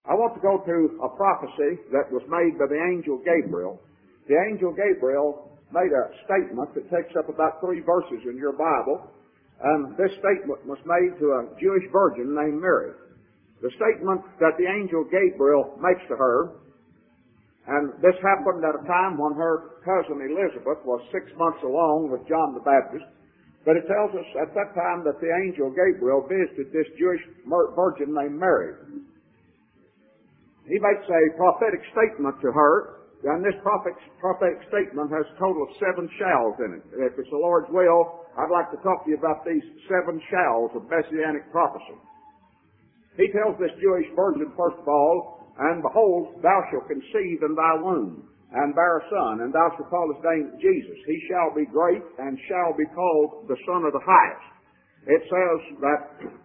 I want to go to a prophecy that was made by the angel Gabriel. The angel Gabriel made a statement that takes up about 3 verses in your Bible, and this statement was made to a Jewish virgin named Mary. The statement that the angel Gabriel makes to her, and this happened at a time when her cousin Elizabeth was 6 months along with John the Baptist, but it tells us at that time that the angel Gabriel visited this Jewish virgin named Mary. He makes a prophetic statement to her, and this prophetic statement has a total of 7 shalls in it. If it's the Lord's will, I'd like to talk to you about these 7 shalls of Messianic prophecy. He tells this Jewish virgin, first of all, and behold, thou shalt conceive in thy womb, and bear a son, and thou shalt call his name Jesus. He shall be great, and shall be called the Son of the Highest. It says that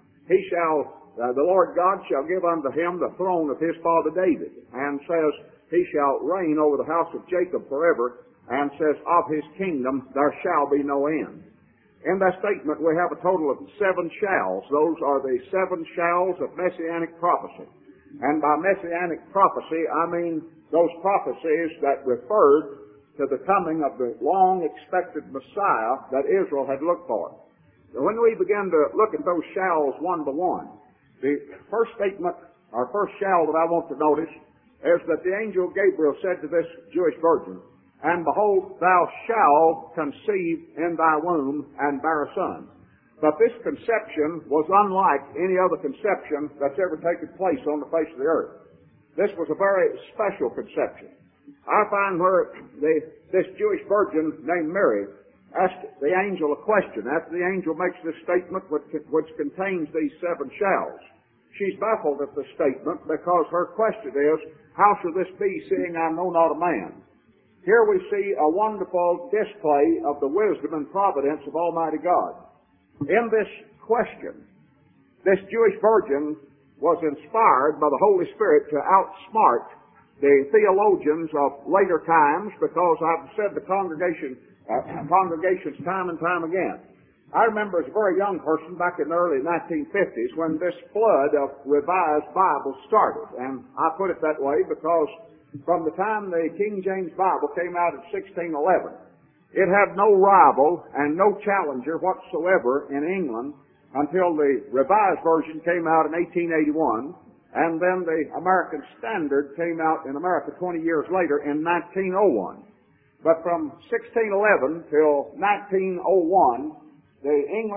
the Lord God shall give unto him the throne of his father David, and says, he shall reign over the house of Jacob forever, and says, of his kingdom there shall be no end. In that statement, we have a total of 7 shalls. Those are the 7 shalls of Messianic prophecy. And by Messianic prophecy, I mean those prophecies that referred to the coming of the long-expected Messiah that Israel had looked for. So when we begin to look at those shalls one by one, the first statement, or first shall that I want to notice, is that the angel Gabriel said to this Jewish virgin, and behold, thou shalt conceive in thy womb and bear a son. But this conception was unlike any other conception that's ever taken place on the face of the earth. This was a very special conception. I find where this Jewish virgin named Mary asked the angel a question after the angel makes this statement which contains these 7 shalls. She's baffled at the statement because her question is, how shall this be, seeing I know not a man? Here we see a wonderful display of the wisdom and providence of Almighty God. In this question, this Jewish virgin was inspired by the Holy Spirit to outsmart the theologians of later times, because I've said the congregations time and time again. I remember as a very young person back in the early 1950s when this flood of revised Bibles started. And I put it that way because from the time the King James Bible came out in 1611, it had no rival and no challenger whatsoever in England until the Revised Version came out in 1881, and then the American Standard came out in America 20 years later in 1901. But from 1611 till 1901, the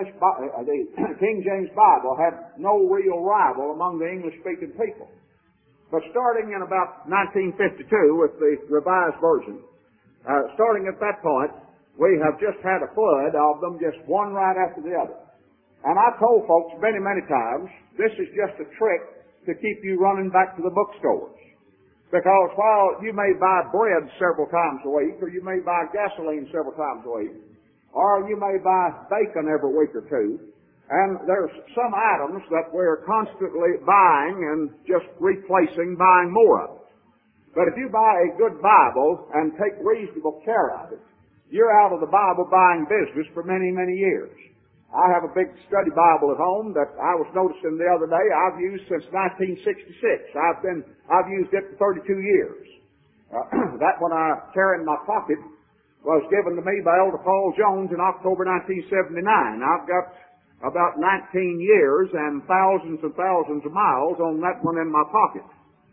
King James Bible had no real rival among the English-speaking people. But starting in about 1952 with the Revised Version, starting at that point, we have just had a flood of them, just one right after the other. And I told folks many, many times, this is just a trick to keep you running back to the bookstores. Because while you may buy bread several times a week, or you may buy gasoline several times a week, or you may buy bacon every week or two, and there's some items that we're constantly buying and just replacing, buying more of it. But if you buy a good Bible and take reasonable care of it, you're out of the Bible buying business for many, many years. I have a big study Bible at home that I was noticing the other day I've used since 1966. I've used it for 32 years. That one I carry in my pocket was given to me by Elder Paul Jones in October 1979. I've got about 19 years and thousands of miles on that one in my pocket.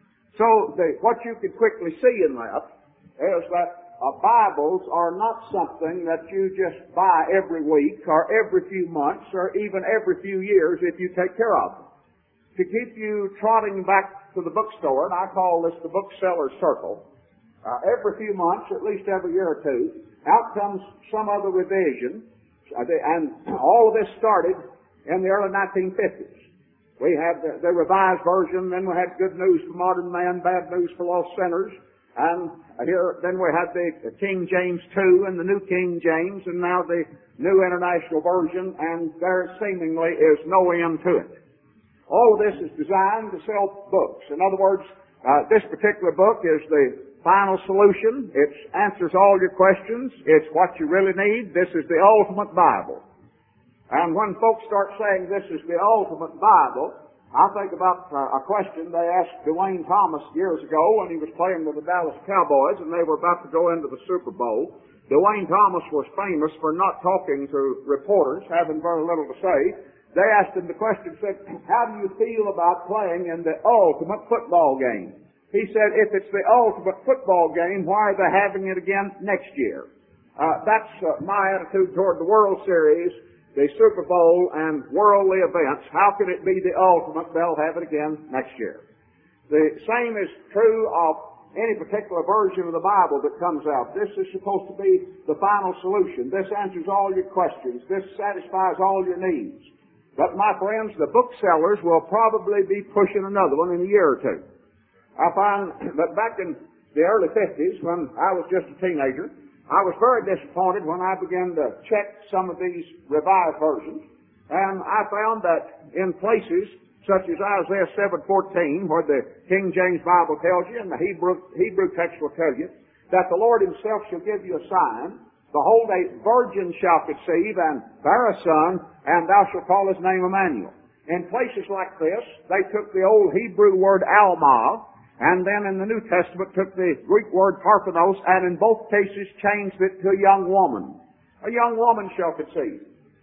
So what you can quickly see in that is that Bibles are not something that you just buy every week or every few months or even every few years if you take care of them. To keep you trotting back to the bookstore, and I call this the bookseller's circle, every few months, at least every year or two, out comes some other revision, and all of this started in the early 1950s. We had the Revised Version, then we had Good News for Modern Man, Bad News for Lost Sinners, and then we had the King James II and the New King James, and now the New International Version, and there seemingly is no end to it. All of this is designed to sell books. In other words, this particular book is the final solution. It answers all your questions. It's what you really need. This is the ultimate Bible. And when folks start saying this is the ultimate Bible, I think about a question they asked Dwayne Thomas years ago when he was playing with the Dallas Cowboys and they were about to go into the Super Bowl. Dwayne Thomas was famous for not talking to reporters, having very little to say. They asked him the question, said, how do you feel about playing in the ultimate football game? He said, if it's the ultimate football game, why are they having it again next year? That's my attitude toward the World Series, the Super Bowl, and worldly events. How can it be the ultimate? They'll have it again next year. The same is true of any particular version of the Bible that comes out. This is supposed to be the final solution. This answers all your questions. This satisfies all your needs. But my friends, the booksellers will probably be pushing another one in a year or two. I find that back in the early 50s, when I was just a teenager, I was very disappointed when I began to check some of these revised versions, and I found that in places such as Isaiah 7:14, where the King James Bible tells you, and the Hebrew text will tell you, that the Lord Himself shall give you a sign. Behold, a virgin shall conceive and bear a son, and thou shalt call his name Emmanuel. In places like this, they took the old Hebrew word Alma, and then in the New Testament took the Greek word Parthenos, and in both cases changed it to a young woman. A young woman shall conceive.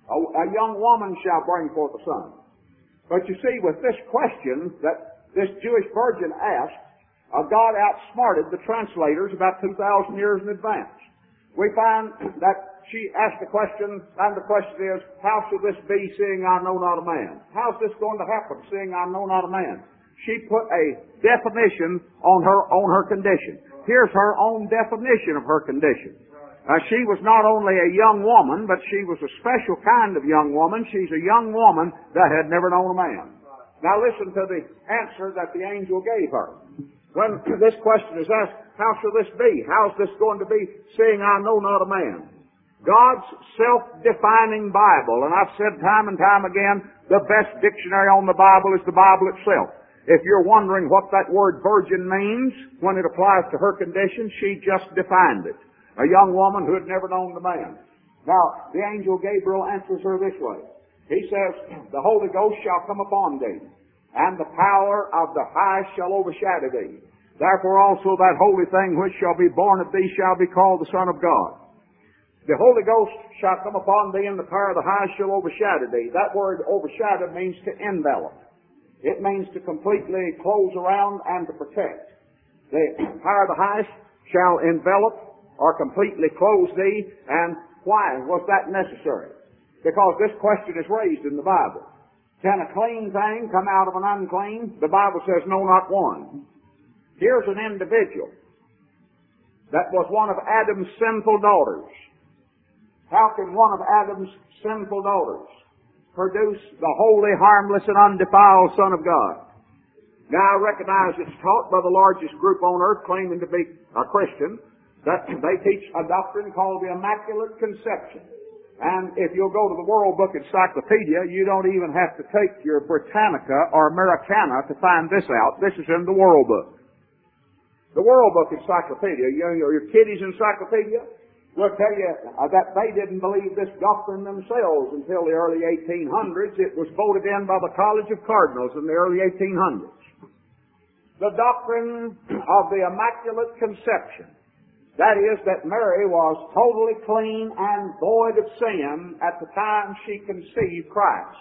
A young woman shall bring forth a son. But you see, with this question that this Jewish virgin asked, God outsmarted the translators about 2,000 years in advance. We find that she asked the question, and the question is, how shall this be, seeing I know not a man? How's this going to happen, seeing I know not a man? She put a definition on her condition. Here's her own definition of her condition. She was not only a young woman, but she was a special kind of young woman. She's a young woman that had never known a man. Now listen to the answer that the angel gave her. When this question is asked, how shall this be? How's this going to be, seeing I know not a man? God's self-defining Bible, and I've said time and time again, the best dictionary on the Bible is the Bible itself. If you're wondering what that word virgin means when it applies to her condition, she just defined it. A young woman who had never known the man. Now, the angel Gabriel answers her this way. He says, the Holy Ghost shall come upon thee, and the power of the Highest shall overshadow thee. Therefore also that holy thing which shall be born of thee shall be called the Son of God. The Holy Ghost shall come upon thee, and the power of the Highest shall overshadow thee. That word overshadow means to envelop. It means to completely close around and to protect. The power of the Highest shall envelop or completely close thee. And why was that necessary? Because this question is raised in the Bible. Can a clean thing come out of an unclean? The Bible says, no, not one. Here's an individual that was one of Adam's sinful daughters. How can one of Adam's sinful daughters produce the holy, harmless, and undefiled Son of God? Now, I recognize it's taught by the largest group on earth claiming to be a Christian, that they teach a doctrine called the Immaculate Conception. And if you'll go to the World Book Encyclopedia, you don't even have to take your Britannica or Americana to find this out. This is in the World Book. The World Book Encyclopedia, your kiddies' encyclopedia, will tell you that they didn't believe this doctrine themselves until the early 1800s. It was voted in by the College of Cardinals in the early 1800s. The doctrine of the Immaculate Conception. That is, that Mary was totally clean and void of sin at the time she conceived Christ.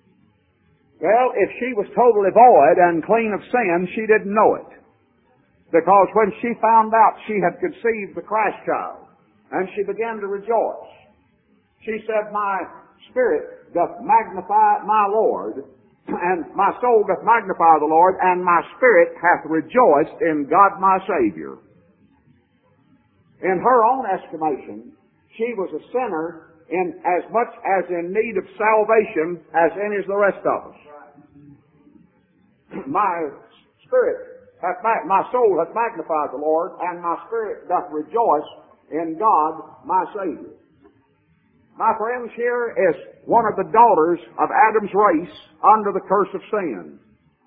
Well, if she was totally void and clean of sin, she didn't know it. Because when she found out she had conceived the Christ child, and she began to rejoice, she said, my spirit doth magnify my Lord, and my soul doth magnify the Lord, and my spirit hath rejoiced in God my Savior. In her own estimation, she was a sinner in as much as in need of salvation as any of the rest of us. My soul hath magnified the Lord, and my spirit doth rejoice in God my Savior. My friends, here is one of the daughters of Adam's race under the curse of sin.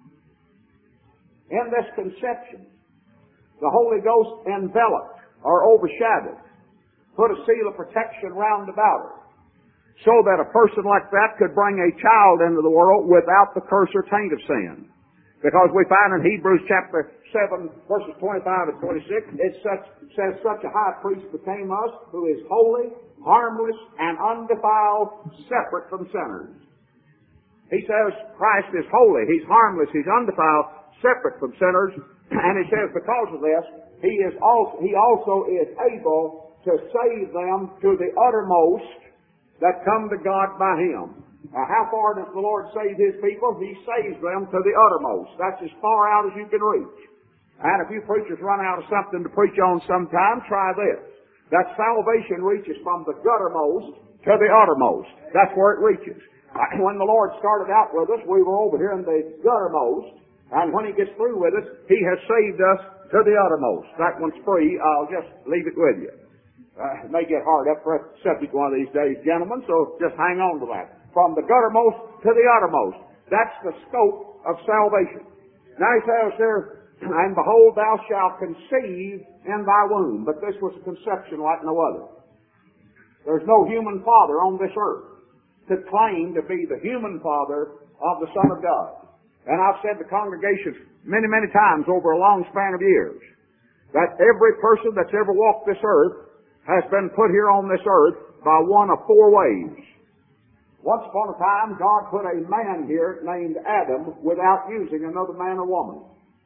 In this conception, the Holy Ghost enveloped or overshadowed, put a seal of protection round about her. so that a person like that could bring a child into the world without the curse or taint of sin. Because we find in Hebrews chapter 7, verses 25 and 26, it says, such a high priest became us, who is holy, harmless, and undefiled, separate from sinners. He says Christ is holy, He's harmless, He's undefiled, separate from sinners, and He says because of this, He also is able to save them to the uttermost that come to God by Him. Now, how far does the Lord save His people? He saves them to the uttermost. That's as far out as you can reach. And if you preachers run out of something to preach on sometime, try this. That salvation reaches from the guttermost to the uttermost. That's where it reaches. When the Lord started out with us, we were over here in the guttermost. And when He gets through with us, He has saved us to the uttermost. That one's free. I'll just leave it with you. It may get hard up for a subject one of these days, gentlemen, so just hang on to that. From the guttermost to the uttermost. That's the scope of salvation. Now He says here, and behold, thou shalt conceive in thy womb. But this was a conception like no other. There's no human father on this earth to claim to be the human father of the Son of God. And I've said to congregations many, many times over a long span of years that every person that's ever walked this earth has been put here on this earth by one of four ways. Once upon a time, God put a man here named Adam without using another man or woman.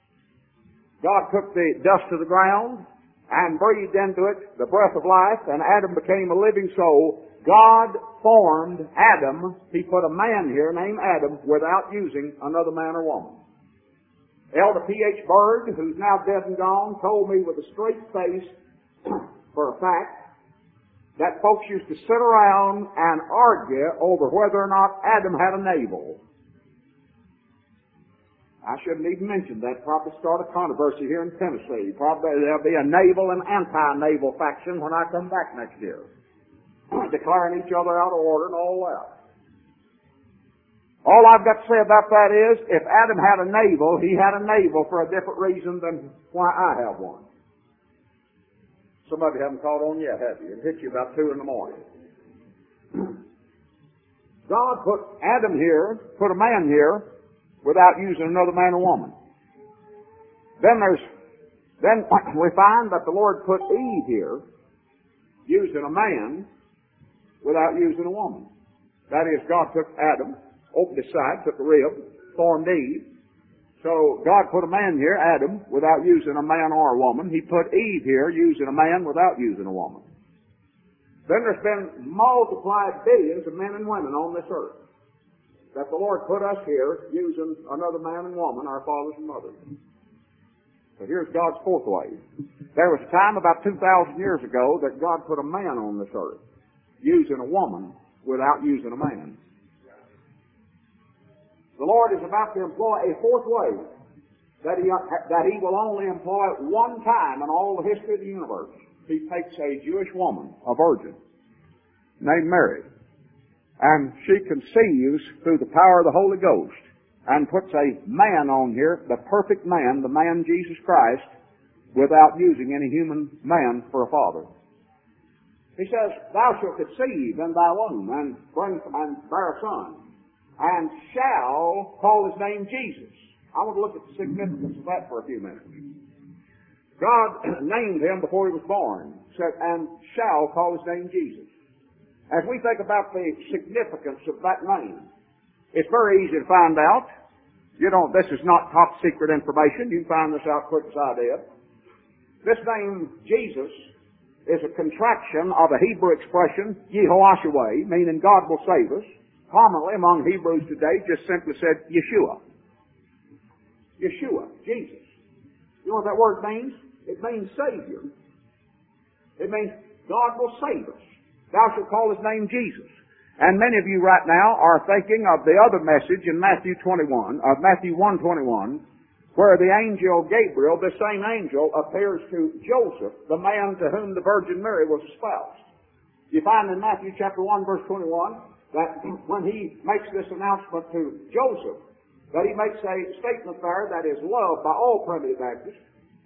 God took the dust of the ground and breathed into it the breath of life, and Adam became a living soul. God formed Adam. He put a man here named Adam without using another man or woman. Elder P.H. Bird, who's now dead and gone, told me with a straight face, for a fact, that folks used to sit around and argue over whether or not Adam had a navel. I shouldn't even mention that. Probably start a controversy here in Tennessee. Probably there'll be a naval and anti-naval faction when I come back next year. Declaring each other out of order and all that. All I've got to say about that is, if Adam had a navel, he had a navel for a different reason than why I have one. Some of you haven't caught on yet, have you? It hit you about 2 in the morning. God put Adam here, put a man here, without using another man or woman. Then we find that the Lord put Eve here, using a man, without using a woman. That is, God took Adam, opened his side, took a rib, formed Eve. So God put a man here, Adam, without using a man or a woman. He put Eve here, using a man without using a woman. Then there's been multiplied billions of men and women on this earth. That the Lord put us here, using another man and woman, our fathers and mothers. So here's God's fourth way. There was a time about 2,000 years ago that God put a man on this earth, using a woman without using a man. The Lord is about to employ a fourth way that He will only employ one time in all the history of the universe. He takes a Jewish woman, a virgin, named Mary, and she conceives through the power of the Holy Ghost and puts a man on here, the perfect man, the man Jesus Christ, without using any human man for a father. He says, thou shalt conceive in thy womb and bear a son, and shall call his name Jesus. I want to look at the significance of that for a few minutes. God named him before he was born, said, and shall call his name Jesus. As we think about the significance of that name, it's very easy to find out. This is not top secret information. You can find this out quick as I did. This name, Jesus, is a contraction of a Hebrew expression, Yehoshua, meaning God will save us. Commonly among Hebrews today just simply said Yeshua. Yeshua, Jesus. You know what that word means? It means Savior. It means God will save us. Thou shalt call his name Jesus. And many of you right now are thinking of the other message in Matthew 1:21, where the angel Gabriel, the same angel, appears to Joseph, the man to whom the Virgin Mary was espoused. You find in Matthew chapter 1, verse 21, that when he makes this announcement to Joseph, that he makes a statement there that is loved by all primitive Baptists,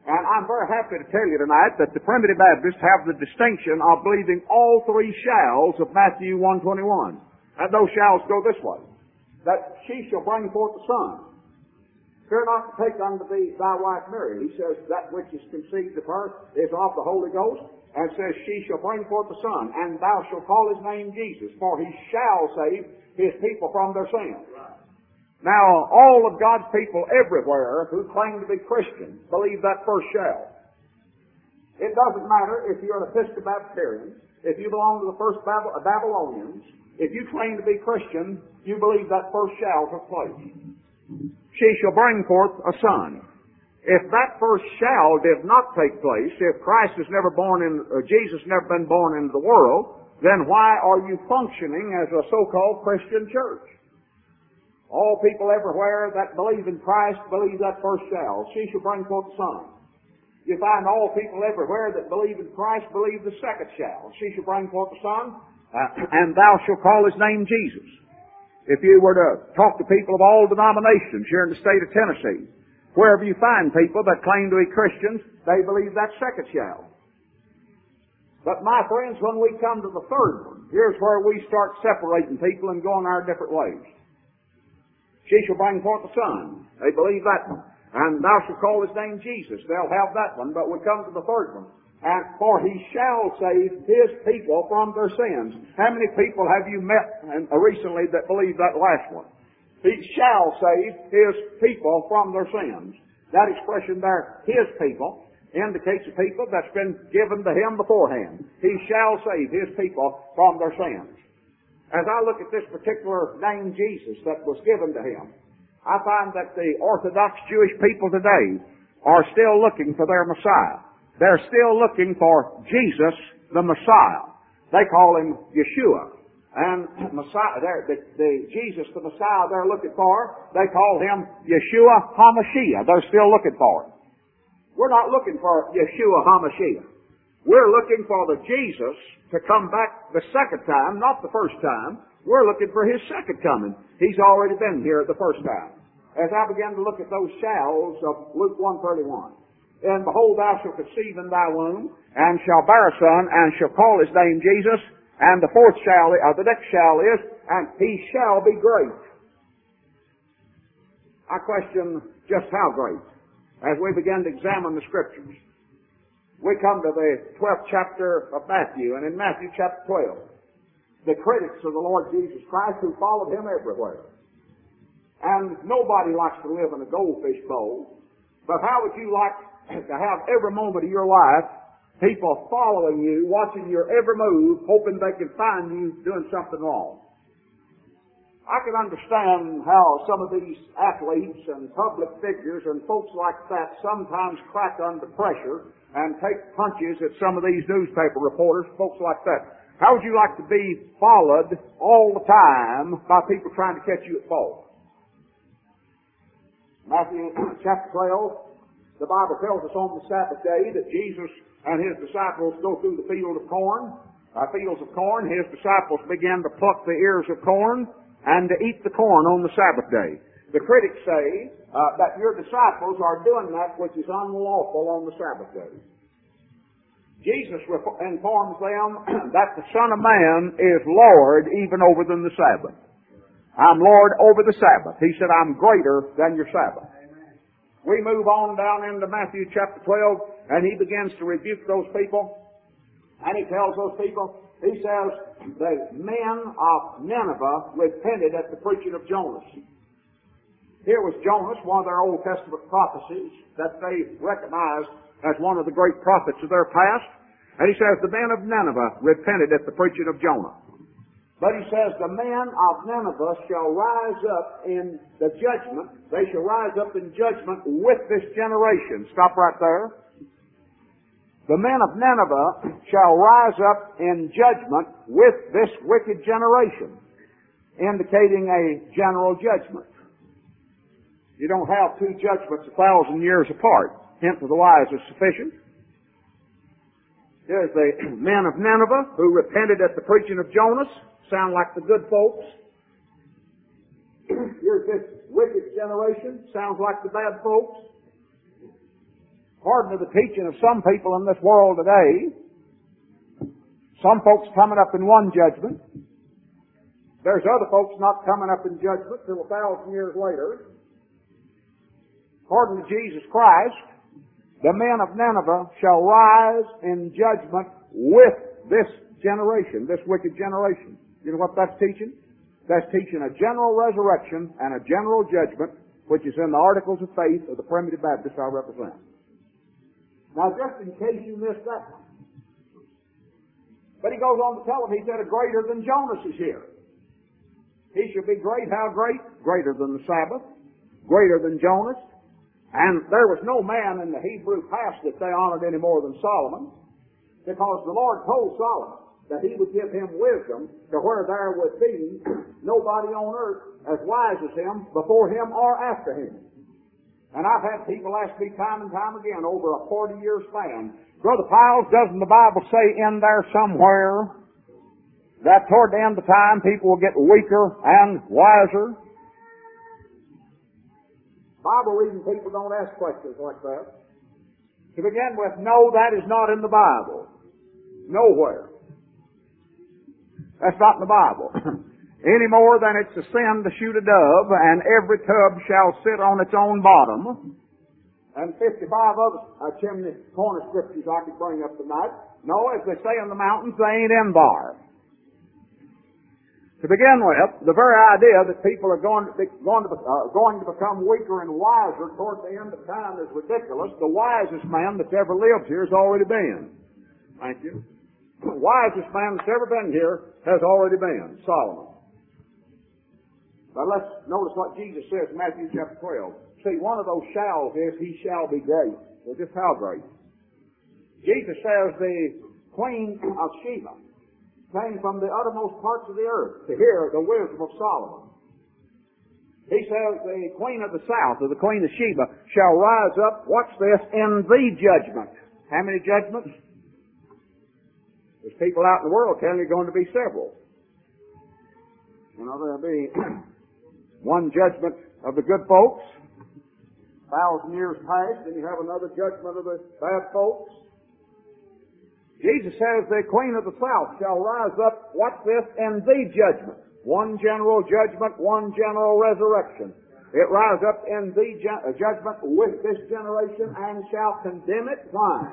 And I'm very happy to tell you tonight that the Primitive Baptists have the distinction of believing all three shalls of Matthew 1:21. And those shalls go this way. That she shall bring forth the son. Fear not to take unto thee thy wife Mary. He says that which is conceived of her is of the Holy Ghost. And says she shall bring forth the son. And thou shalt call his name Jesus. For he shall save his people from their sins. Now, all of God's people everywhere who claim to be Christians believe that first shall. It doesn't matter if you're an Episcopalian, if you belong to the first Babylonians, if you claim to be Christian, you believe that first shall took place. She shall bring forth a son. If that first shall did not take place, if Christ has never Jesus never been born into the world, then why are you functioning as a so-called Christian church? All people everywhere that believe in Christ believe that first shall. She shall bring forth a son. You find all people everywhere that believe in Christ believe the second shall. She shall bring forth a son, and thou shalt call his name Jesus. If you were to talk to people of all denominations here in the state of Tennessee, wherever you find people that claim to be Christians, they believe that second shall. But my friends, when we come to the third one, here's where we start separating people and going our different ways. She shall bring forth a son. They believe that one. And thou shalt call his name Jesus. They'll have that one, but we come to the third one. And for he shall save his people from their sins. How many people have you met recently that believe that last one? He shall save his people from their sins. That expression there, his people, indicates a people that's been given to him beforehand. He shall save his people from their sins. As I look at this particular name Jesus that was given to him, I find that the Orthodox Jewish people today are still looking for their Messiah. They're still looking for Jesus, the Messiah. They call him Yeshua. And Messiah, the Jesus, the Messiah they're looking for, they call him Yeshua HaMashiach. They're still looking for him. We're not looking for Yeshua HaMashiach. We're looking for the Jesus to come back the second time, not the first time. We're looking for his second coming. He's already been here the first time. As I began to look at those shalls of Luke 1:31, and behold, thou shalt conceive in thy womb, and shall bear a son, and shall call his name Jesus, and the fourth shall, the next shall is, and he shall be great. I question just how great, as we begin to examine the Scriptures. We come to the 12th chapter of Matthew, and in Matthew chapter 12, the critics of the Lord Jesus Christ who followed him everywhere. And nobody likes to live in a goldfish bowl, but how would you like to have every moment of your life people following you, watching your every move, hoping they can find you doing something wrong? I can understand how some of these athletes and public figures and folks like that sometimes crack under pressure and take punches at some of these newspaper reporters, folks like that. How would you like to be followed all the time by people trying to catch you at fault? Matthew chapter 12, the Bible tells us on the Sabbath day that Jesus and his disciples go through the fields of corn. His disciples began to pluck the ears of corn and to eat the corn on the Sabbath day. The critics say that your disciples are doing that which is unlawful on the Sabbath day. Jesus informs them that the Son of Man is Lord even over than the Sabbath. I'm Lord over the Sabbath. He said, I'm greater than your Sabbath. We move on down into Matthew chapter 12, and he begins to rebuke those people. And he tells those people, he says, the men of Nineveh repented at the preaching of Jonas. Here was Jonas, one of their Old Testament prophecies that they recognized as one of the great prophets of their past. And he says, the men of Nineveh repented at the preaching of Jonah. But he says, the men of Nineveh shall rise up in the judgment. They shall rise up in judgment with this generation. Stop right there. The men of Nineveh shall rise up in judgment with this wicked generation, indicating a general judgment. You don't have two judgments 1,000 years apart. Hint of the wise is sufficient. Here's the men of Nineveh who repented at the preaching of Jonas. Sound like the good folks. Here's this wicked generation. Sounds like the bad folks. according to the teaching of some people in this world today, some folks coming up in one judgment. There's other folks not coming up in judgment till 1,000 years later. According to Jesus Christ, the men of Nineveh shall rise in judgment with this generation, this wicked generation. You know what that's teaching? That's teaching a general resurrection and a general judgment, which is in the Articles of Faith of the Primitive Baptists I represent. Now, just in case you missed that one. But he goes on to tell them, he said, a greater than Jonas is here. He shall be great. How great? Greater than the Sabbath. Greater than Jonas. And there was no man in the Hebrew past that they honored any more than Solomon, because the Lord told Solomon that he would give him wisdom to where there would be nobody on earth as wise as him before him or after him. And I've had people ask me time and time again over a 40-year span, Brother Piles, doesn't the Bible say in there somewhere that toward the end of time people will get weaker and wiser? Bible reading people don't ask questions like that. To begin with, no, that is not in the Bible. Nowhere. That's not in the Bible. Any more than it's a sin to shoot a dove, and every tub shall sit on its own bottom. And 55 other chimney corner scriptures I could bring up tonight. No, as they say in the mountains, they ain't in there. To begin with, the very idea that people are going to become weaker and wiser toward the end of time is ridiculous. The wisest man that's ever lived here has already been. Thank you. The wisest man that's ever been here has already been Solomon. But let's notice what Jesus says in Matthew chapter 12. See, one of those shalls is, he shall be great. Well, just how great? Jesus says the Queen of Sheba came from the uttermost parts of the earth to hear the wisdom of Solomon. He says the Queen of the South, or the Queen of Sheba, shall rise up, watch this, in the judgment. How many judgments? There's people out in the world telling you going to be several. You know, there'll be one judgment of the good folks, 1,000 years past, and you have another judgment of the bad folks. Jesus says the Queen of the South shall rise up, watch this, in the judgment. One general judgment, one general resurrection. It rise up in the judgment with this generation and shall condemn it. Why?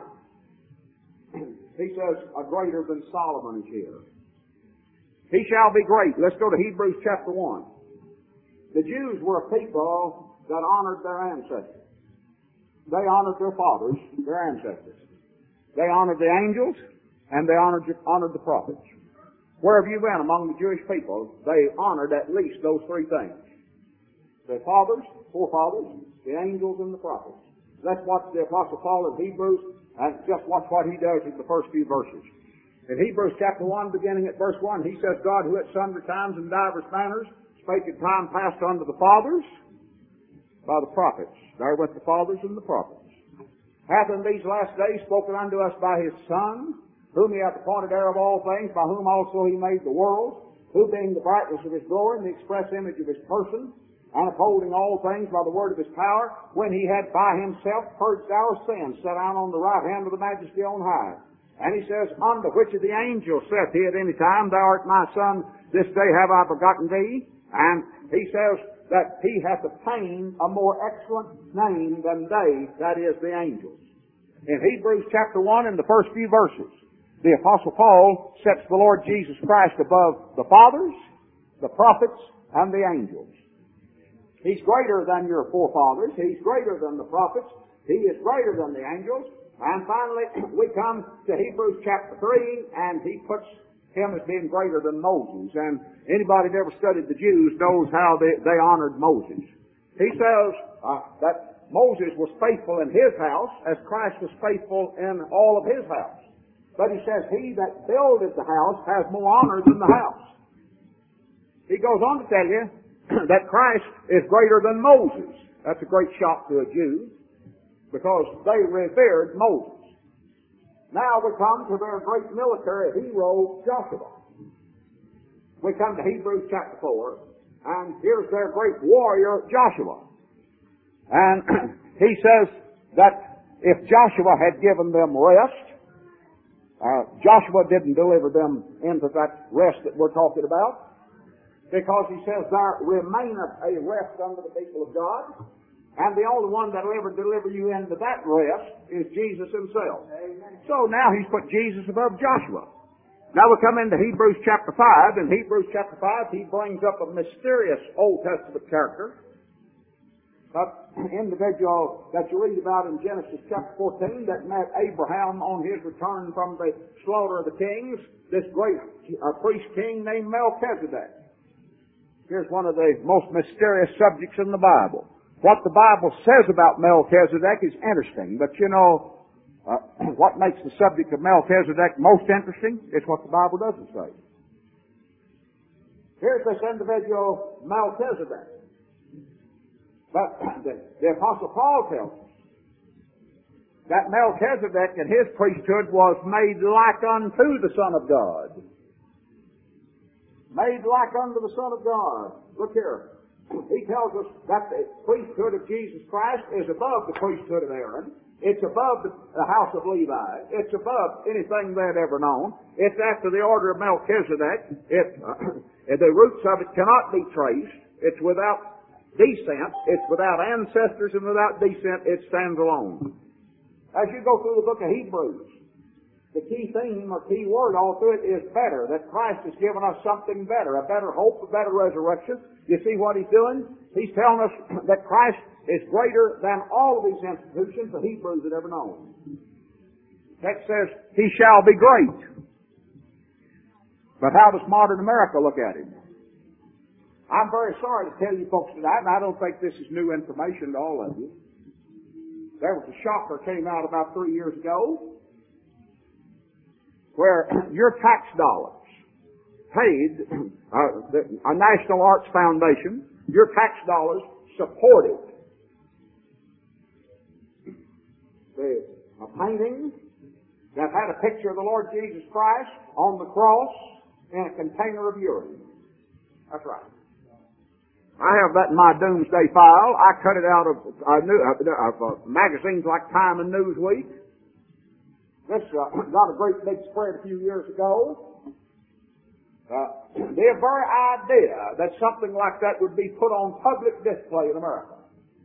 He says a greater than Solomon is here. He shall be great. Let's go to Hebrews chapter 1. The Jews were a people that honored their ancestors. They honored their fathers, their ancestors. They honored the angels, and they honored the prophets. Where have you been among the Jewish people? They honored at least those three things. Their fathers, forefathers, the angels, and the prophets. Let's watch the Apostle Paul in Hebrews, and just watch what he does in the first few verses. In Hebrews chapter 1, beginning at verse 1, he says, God, who at sundry times and divers manners spake in time past unto the fathers by the prophets. There went the fathers and the prophets. Hath in these last days spoken unto us by his Son, whom he hath appointed heir of all things, by whom also he made the world, who being the brightness of his glory and the express image of his person, and upholding all things by the word of his power, when he had by himself purged our sins, sat down on the right hand of the majesty on high. And he says, unto which of the angels saith he at any time, Thou art my Son, this day have I begotten thee? And he says that he hath obtained a more excellent name than they, that is, the angels. In Hebrews chapter 1, in the first few verses, the Apostle Paul sets the Lord Jesus Christ above the fathers, the prophets, and the angels. He's greater than your forefathers. He's greater than the prophets. He is greater than the angels. And finally, we come to Hebrews chapter 3, and he puts him as being greater than Moses. And anybody that ever studied the Jews knows how they honored Moses. He says that Moses was faithful in his house as Christ was faithful in all of his house. But he says he that builded the house has more honor than the house. He goes on to tell you that Christ is greater than Moses. That's a great shock to a Jew, because they revered Moses. Now we come to their great military hero, Joshua. We come to Hebrews chapter 4, and here's their great warrior, Joshua. And he says that if Joshua had given them rest, Joshua didn't deliver them into that rest that we're talking about, because he says, there remaineth a rest unto the people of God, and the only one that will ever deliver you into that rest is Jesus himself. Amen. So now he's put Jesus above Joshua. Now we come into Hebrews chapter 5. In Hebrews chapter 5, he brings up a mysterious Old Testament character, an individual that you read about in Genesis chapter 14 that met Abraham on his return from the slaughter of the kings, this great priest king named Melchizedek. Here's one of the most mysterious subjects in the Bible. What the Bible says about Melchizedek is interesting, but you know, what makes the subject of Melchizedek most interesting is what the Bible doesn't say. Here's this individual Melchizedek. But the Apostle Paul tells us that Melchizedek and his priesthood was made like unto the Son of God. Made like unto the Son of God. Look here. He tells us that the priesthood of Jesus Christ is above the priesthood of Aaron. It's above the house of Levi. It's above anything they'd ever known. It's after the order of Melchizedek. The roots of it cannot be traced. It's without descent. It's without ancestors and without descent. It stands alone. As you go through the book of Hebrews, the key theme or key word all through it is better, that Christ has given us something better, a better hope, a better resurrection. You see what he's doing? He's telling us that Christ is greater than all of these institutions the Hebrews had ever known. The text says, he shall be great. But how does modern America look at him? I'm very sorry to tell you folks tonight, and I don't think this is new information to all of you. There was a shocker came out about 3 years ago where your tax dollars paid a National Arts Foundation, your tax dollars supported a painting that had a picture of the Lord Jesus Christ on the cross in a container of urine. That's right. I have that in my doomsday file. I cut it out of magazines like Time and Newsweek. This got a great big spread a few years ago. The very idea that something like that would be put on public display in America.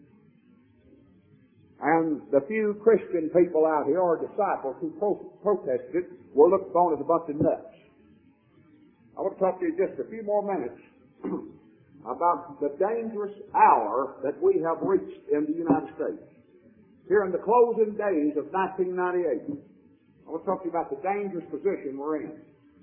And the few Christian people out here, or disciples who protested it, were looked upon as a bunch of nuts. I want to talk to you just a few more minutes about the dangerous hour that we have reached in the United States. Here in the closing days of 1998, I want to talk to you about the dangerous position we're in.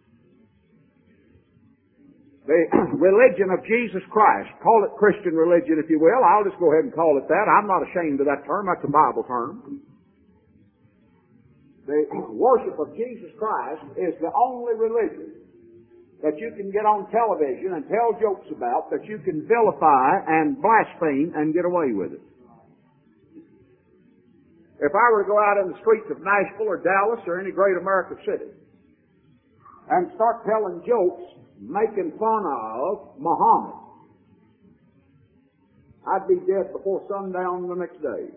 The religion of Jesus Christ, call it Christian religion if you will, I'll just go ahead and call it that. I'm not ashamed of that term, that's a Bible term. The worship of Jesus Christ is the only religion that you can get on television and tell jokes about, that you can vilify and blaspheme and get away with it. If I were to go out in the streets of Nashville or Dallas or any great American city and start telling jokes making fun of Muhammad, I'd be dead before sundown the next day.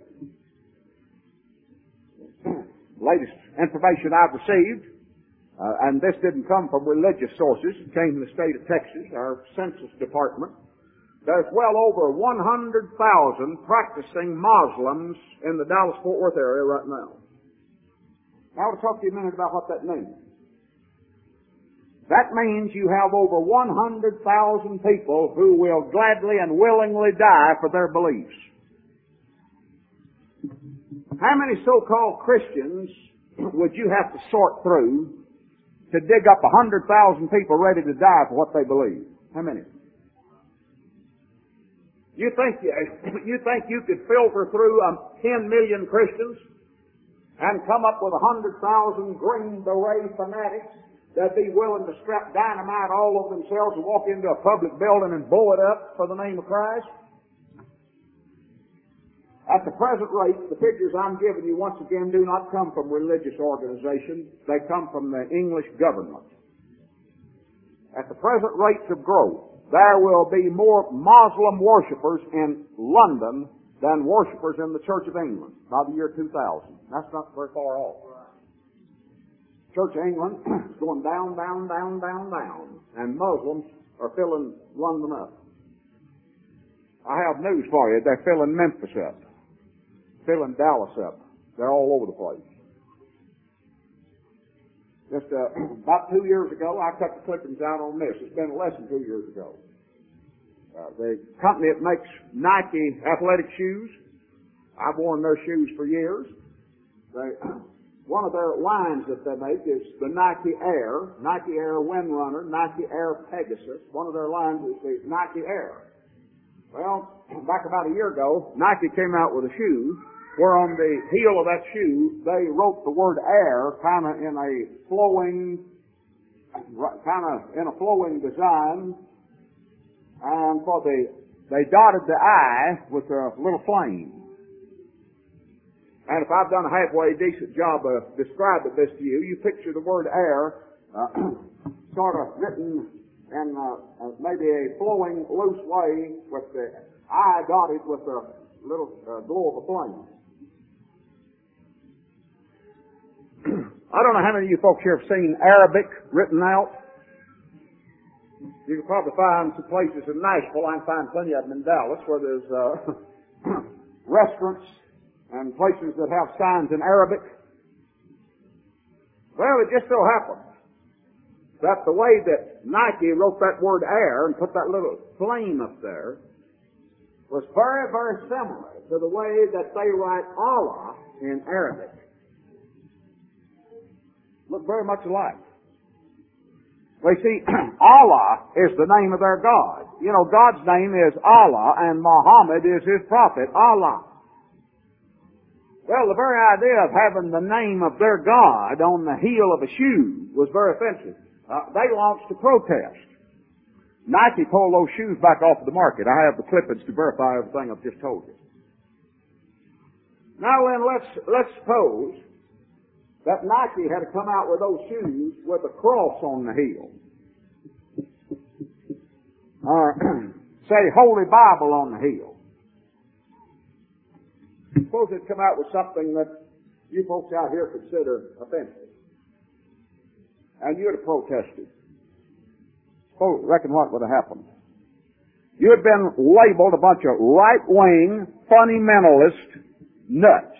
Latest information I've received, and this didn't come from religious sources. It came from the state of Texas, our census department. There's well over 100,000 practicing Muslims in the Dallas-Fort Worth area right now. Now I want to talk to you a minute about what that means. That means you have over 100,000 people who will gladly and willingly die for their beliefs. How many so-called Christians would you have to sort through to dig up 100,000 people ready to die for what they believe? How many? You think you could filter through 10 million Christians and come up with 100,000 Green Beret fanatics that'd be willing to strap dynamite all over themselves and walk into a public building and blow it up for the name of Christ? At the present rate, the figures I'm giving you once again do not come from religious organizations. They come from the English government. At the present rates of growth, there will be more Muslim worshippers in London than worshipers in the Church of England by the year 2000. That's not very far off. Church of England is going down, down, down, down, down, and Muslims are filling London up. I have news for you. They're filling Memphis up, filling Dallas up. They're all over the place. Just about 2 years ago, I cut the clippings out on this. It's been less than 2 years ago. The company that makes Nike athletic shoes, I've worn their shoes for years. One of their lines that they make is the Nike Air Windrunner, Nike Air Pegasus. One of their lines is the Nike Air. Well, back about a year ago, Nike came out with a shoe where on the heel of that shoe, they wrote the word air kind of in a flowing design, and they dotted the I with a little flame. And if I've done a halfway decent job of describing this to you, you picture the word air sort of written in maybe a flowing, loose way with the I dotted with a little glow of a flame. I don't know how many of you folks here have seen Arabic written out. You can probably find some places in Nashville. I can find plenty of them in Dallas where there's restaurants and places that have signs in Arabic. Well, it just so happens that the way that Nike wrote that word air and put that little flame up there was very, very similar to the way that they write Allah in Arabic. Look very much alike. Well, you see, Allah is the name of their God. You know, God's name is Allah, and Muhammad is his prophet, Allah. Well, the very idea of having the name of their God on the heel of a shoe was very offensive. They launched a protest. Nike pulled those shoes back off the market. I have the clippings to verify everything I've just told you. Now then, let's suppose that Nike had to come out with those shoes with a cross on the heel. Or say Holy Bible on the heel. Suppose they'd come out with something that you folks out here consider offensive. And you'd have protested. Oh, reckon what would have happened? You had been labeled a bunch of right-wing, fundamentalist nuts.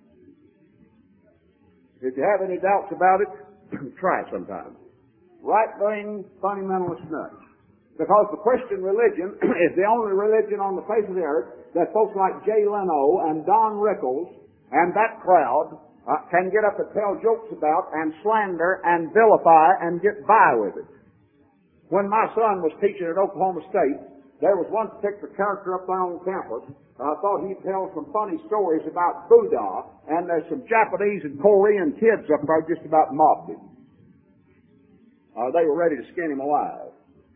If you have any doubts about it, try it sometime. Right-wing, fundamentalist nuts. Because the Christian religion is the only religion on the face of the earth that folks like Jay Leno and Don Rickles and that crowd can get up and tell jokes about and slander and vilify and get by with it. When my son was teaching at Oklahoma State, there was one particular character up there on campus. I thought he'd tell some funny stories about Buddha, and there's some Japanese and Korean kids up there just about mobbed him. They were ready to skin him alive.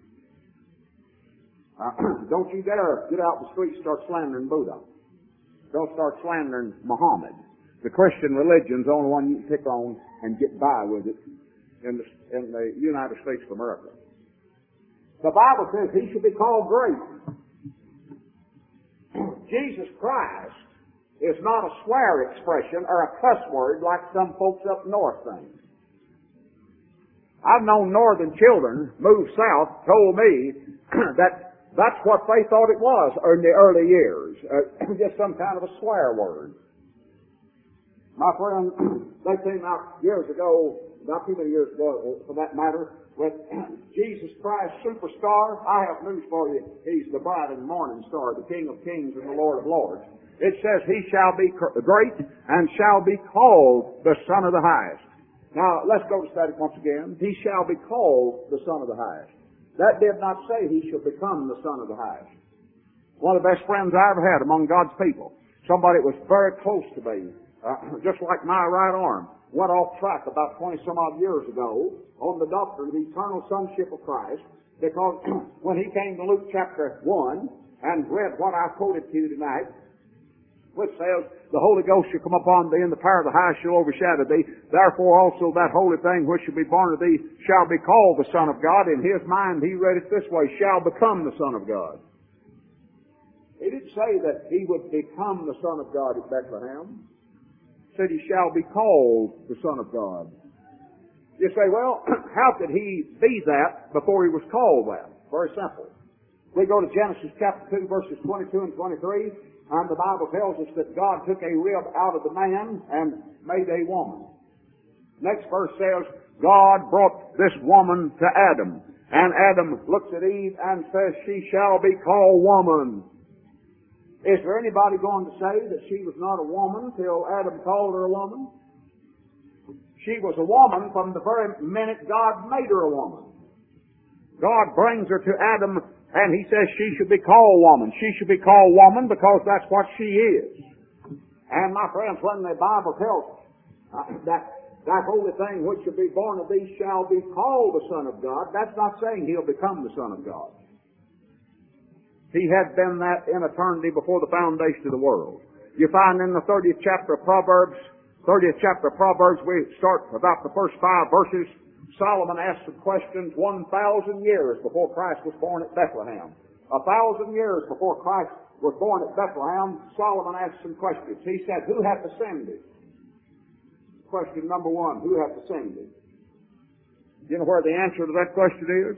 Don't you dare get out in the street and start slandering Buddha. Don't start slandering Muhammad. The Christian religion's the only one you can pick on and get by with it in the United States of America. The Bible says he should be called great. Jesus Christ is not a swear expression or a cuss word like some folks up north think. I've known northern children move south told me that's what they thought it was in the early years, just some kind of a swear word. My friend, they came out years ago, not too many years ago for that matter, with Jesus Christ Superstar. I have news for you. He's the bright and morning star, the King of Kings and the Lord of Lords. It says he shall be great and shall be called the Son of the Highest. Now, let's go to static once again. He shall be called the Son of the Highest. That did not say he shall become the Son of the Highest. One of the best friends I ever had among God's people. Somebody that was very close to me, just like my right arm, went off track about 20-some odd years ago on the doctrine of the eternal sonship of Christ, because when he came to Luke chapter 1 and read what I quoted to you tonight, which says, the Holy Ghost shall come upon thee, and the power of the highest shall overshadow thee. Therefore also that holy thing which shall be born of thee shall be called the Son of God. In his mind he read it this way, shall become the Son of God. He didn't say that he would become the Son of God at Bethlehem. He said he shall be called the Son of God. You say, well, how could he be that before he was called that? Very simple. We go to Genesis chapter 2, verses 22 and 23, and the Bible tells us that God took a rib out of the man and made a woman. Next verse says, God brought this woman to Adam, and Adam looks at Eve and says, she shall be called woman. Is there anybody going to say that she was not a woman till Adam called her a woman? She was a woman from the very minute God made her a woman. God brings her to Adam and he says she should be called woman. She should be called woman because that's what she is. And my friends, when the Bible tells us that holy thing which shall be born of thee shall be called the Son of God, that's not saying he'll become the Son of God. He had been that in eternity before the foundation of the world. You find in the 30th chapter of Proverbs, we start about the first 5 verses. Solomon asked some questions 1,000 years before Christ was born at Bethlehem. 1,000 years before Christ was born at Bethlehem, Solomon asked some questions. He said, who hath ascended? Question number 1, who hath ascended? You know where the answer to that question is?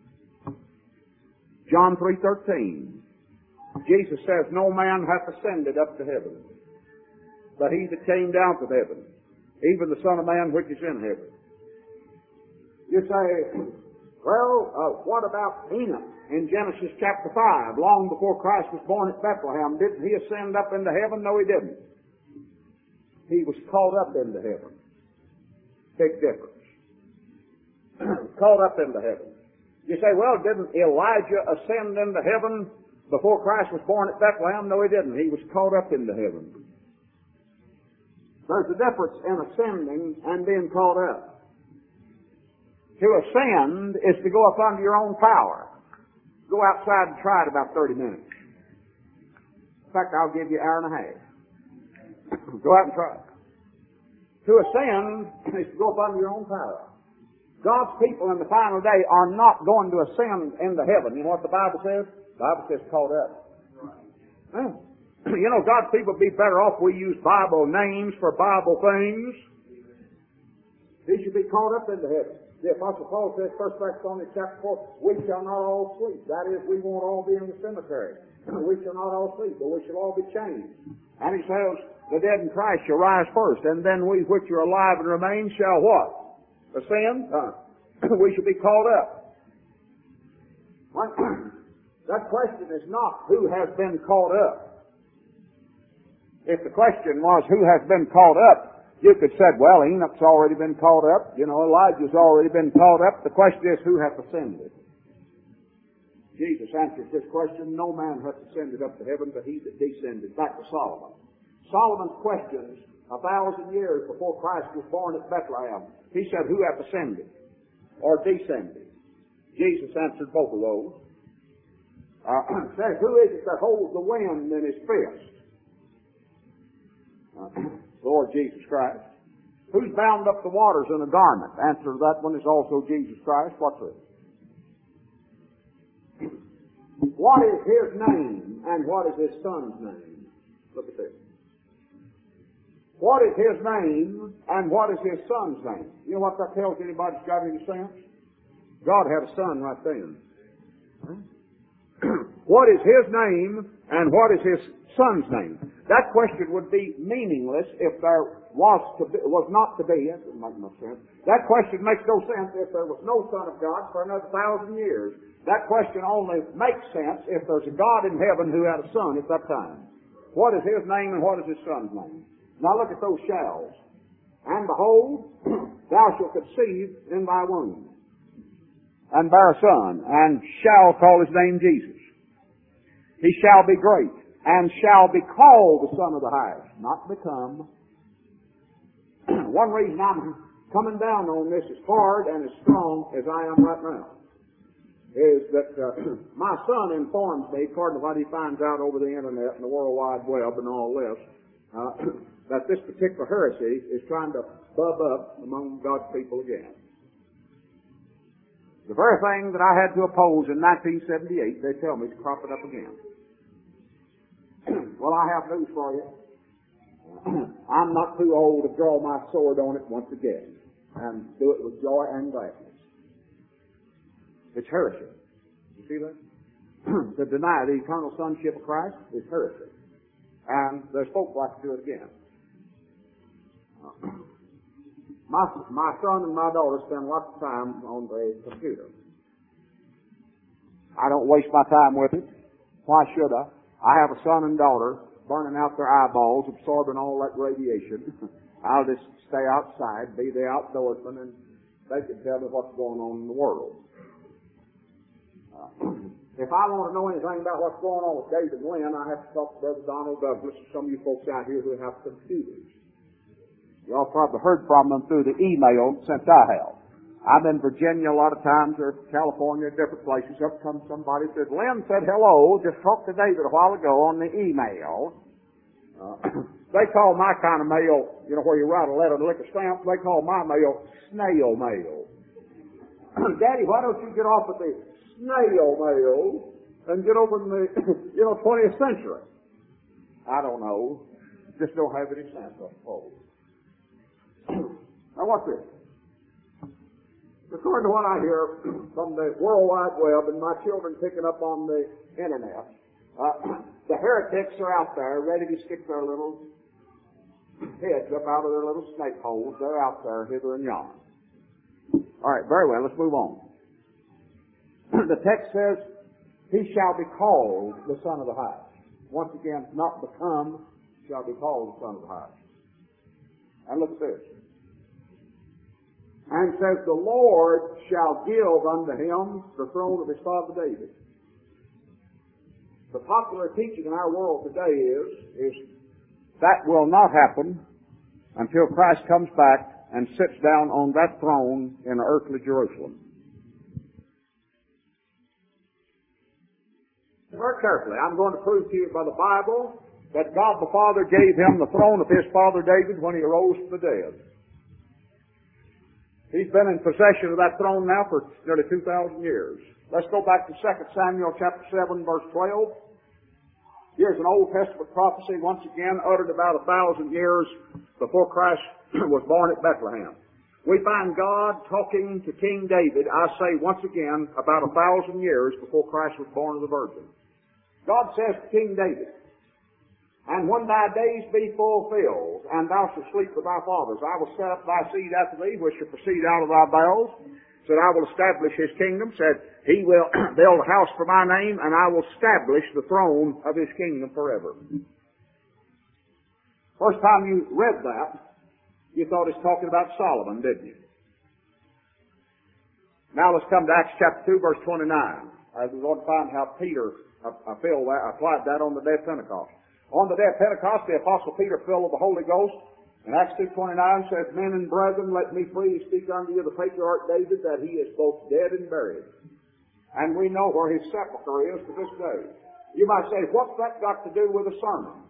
John 3:13. Jesus says, no man hath ascended up to heaven, but he that came down from heaven, even the Son of Man which is in heaven. You say, well, what about Enoch in Genesis chapter 5, long before Christ was born at Bethlehem? Didn't he ascend up into heaven? No, he didn't. He was caught up into heaven. Big difference. Caught up into heaven. You say, well, didn't Elijah ascend into heaven before Christ was born at Bethlehem? No, he didn't. He was caught up into heaven. There's a difference in ascending and being caught up. To ascend is to go up under your own power. Go outside and try it about 30 minutes. In fact, I'll give you an hour and a half. Go out and try it. To ascend is to go up under your own power. God's people in the final day are not going to ascend into heaven. You know what the Bible says? The Bible says caught up. Well, you know, God's people would be better off we use Bible names for Bible things. They should be caught up into heaven. The Apostle Paul says, 1 Thessalonians chapter 4, we shall not all sleep. That is, we won't all be in the cemetery. We shall not all sleep, but we shall all be changed. And he says, the dead in Christ shall rise first, and then we which are alive and remain shall what? Ascend? We shall be called up. That question is not who has been called up. If the question was who has been called up, you could say, well, Enoch's already been called up. You know, Elijah's already been called up. The question is, who hath ascended? Jesus answers this question, no man hath ascended up to heaven, but he that descended. Back to Solomon. Solomon's questions 1,000 years before Christ was born at Bethlehem. He said, who hath ascended or descended? Jesus answered both of those. Says, who is it that holds the wind in his fist? Lord Jesus Christ. Who's bound up the waters in a garment? Answer to that one is also Jesus Christ. What's it? What is his name and what is his son's name? Look at this. What is his name and what is his son's name? You know what that tells anybody who's got any sense? God had a son right then. What is his name and what is his son's name? That question would be meaningless if there was not to be. That doesn't make no sense. That question makes no sense if there was no Son of God for another 1,000 years. That question only makes sense if there's a God in heaven who had a son at that time. What is his name and what is his son's name? Now look at those shalls. And behold, thou shalt conceive in thy womb, and bear a son, and shall call his name Jesus. He shall be great, and shall be called the Son of the Highest, not become. One reason I'm coming down on this as hard and as strong as I am right now is that my son informs me, according to what he finds out over the internet and the World Wide Web and all this, that this particular heresy is trying to bub up among God's people again. The very thing that I had to oppose in 1978, they tell me, is cropping up again. Well, I have news for you. I'm not too old to draw my sword on it once again and do it with joy and gladness. It's heresy. You see that? To deny the eternal sonship of Christ is heresy. And there's folks like to do it again. My son and my daughter spend lots of time on the computer. I don't waste my time with it. Why should I? I have a son and daughter burning out their eyeballs, absorbing all that radiation. I'll just stay outside, be the outdoorsman, and they can tell me what's going on in the world. If I want to know anything about what's going on with David Lynn, I have to talk to Brother Donald Douglas and some of you folks out here who have computers. Y'all probably heard from them through the email since I have. I'm in Virginia a lot of times, or California, different places. Up comes somebody and says, Lynn said hello, just talked to David a while ago on the email. They call my kind of mail, where you write a letter and lick a stamp, they call my mail snail mail. Daddy, why don't you get off of the snail mail and get over in the, 20th century? I don't know. Just don't have any sense, I suppose. Now watch this. According to what I hear from the World Wide Web and my children picking up on the internet, the heretics are out there ready to stick their little heads up out of their little snake holes. They're out there hither and yon. All right, very well, let's move on. The text says, he shall be called the Son of the Highest. Once again, not become, shall be called the Son of the Highest. And look at this. And says, the Lord shall give unto him the throne of his father David. The popular teaching in our world today is that will not happen until Christ comes back and sits down on that throne in earthly Jerusalem. Very carefully, I'm going to prove to you by the Bible that God the Father gave him the throne of his father David when he arose from the dead. He's been in possession of that throne now for nearly 2,000 years. Let's go back to 2 Samuel chapter 7, verse 12. Here's an Old Testament prophecy, once again uttered about 1,000 years before Christ was born at Bethlehem. We find God talking to King David, I say once again, about 1,000 years before Christ was born of the Virgin. God says to King David, and when thy days be fulfilled, and thou shalt sleep with thy fathers, I will set up thy seed after thee, which shall proceed out of thy bowels. Said, I will establish his kingdom. Said, he will build a house for my name, and I will establish the throne of his kingdom forever. First time you read that, you thought it's talking about Solomon, didn't you? Now let's come to Acts chapter 2, verse 29. As we're going to find how Peter applied that on the day of Pentecost. On the day of Pentecost, the Apostle Peter, filled with the Holy Ghost, and Acts 2:29 says, men and brethren, let me freely speak unto you the patriarch David, that he is both dead and buried. And we know where his sepulchre is to this day. You might say, what's that got to do with a sermon?